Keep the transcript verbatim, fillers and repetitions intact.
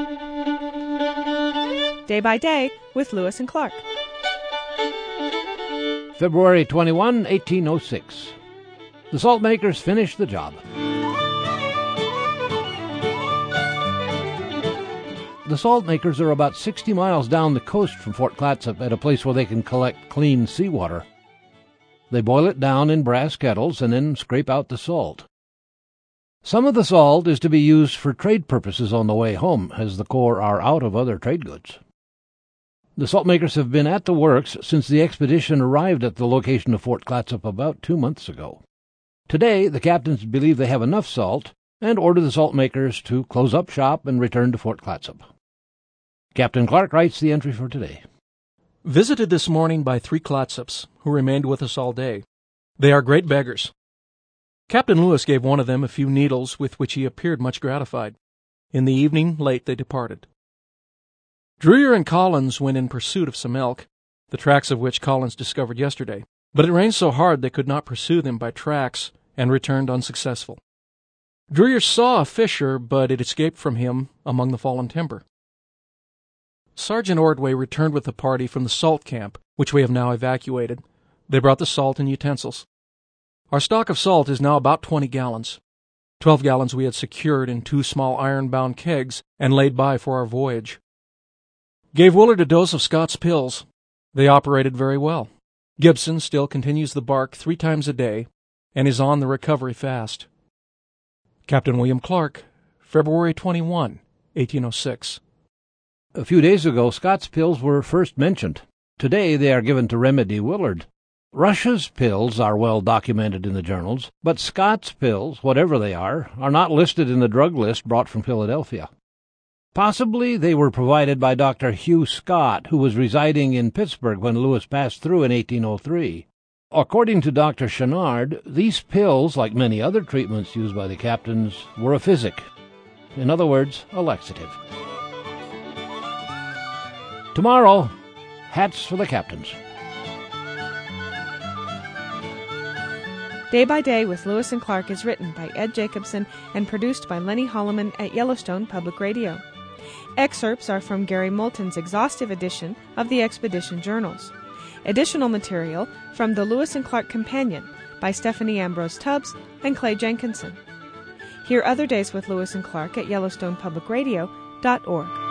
Day by Day with Lewis and Clark. February twenty-first, eighteen oh six. The salt makers finished the job. The salt makers are about sixty miles down the coast from Fort Clatsop at a place where they can collect clean seawater. They boil it down in brass kettles and then scrape out the salt. Some of the salt is to be used for trade purposes on the way home, as the Corps are out of other trade goods. The salt makers have been at the works since the expedition arrived at the location of Fort Clatsop about two months ago. Today, the captains believe they have enough salt and order the salt makers to close up shop and return to Fort Clatsop. Captain Clark writes the entry for today. Visited this morning by three Clatsops, who remained with us all day. They are great beggars. Captain Lewis gave one of them a few needles with which he appeared much gratified. In the evening, late, they departed. Dreyer and Collins went in pursuit of some elk, the tracks of which Collins discovered yesterday, but it rained so hard they could not pursue them by tracks and returned unsuccessful. Dreyer saw a fisher, but it escaped from him among the fallen timber. Sergeant Ordway returned with the party from the salt camp, which we have now evacuated. They brought the salt and utensils. Our stock of salt is now about twenty gallons. Twelve gallons we had secured in two small iron-bound kegs and laid by for our voyage. Gave Willard a dose of Scott's pills. They operated very well. Gibson still continues the bark three times a day and is on the recovery fast. Captain William Clark, February twenty-first, eighteen oh six. A few days ago, Scott's pills were first mentioned. Today they are given to remedy Willard. Russia's pills are well documented in the journals, but Scott's pills, whatever they are, are not listed in the drug list brought from Philadelphia. Possibly they were provided by Doctor Hugh Scott, who was residing in Pittsburgh when Lewis passed through in eighteen oh three. According to Doctor Chenard, these pills, like many other treatments used by the captains, were a physic. In other words, a laxative. Tomorrow, hats for the captains. Day by Day with Lewis and Clark is written by Ed Jacobson and produced by Lenny Holloman at Yellowstone Public Radio. Excerpts are from Gary Moulton's exhaustive edition of the Expedition Journals. Additional material from the Lewis and Clark Companion by Stephanie Ambrose Tubbs and Clay Jenkinson. Hear other days with Lewis and Clark at Yellowstone Public Radio dot org.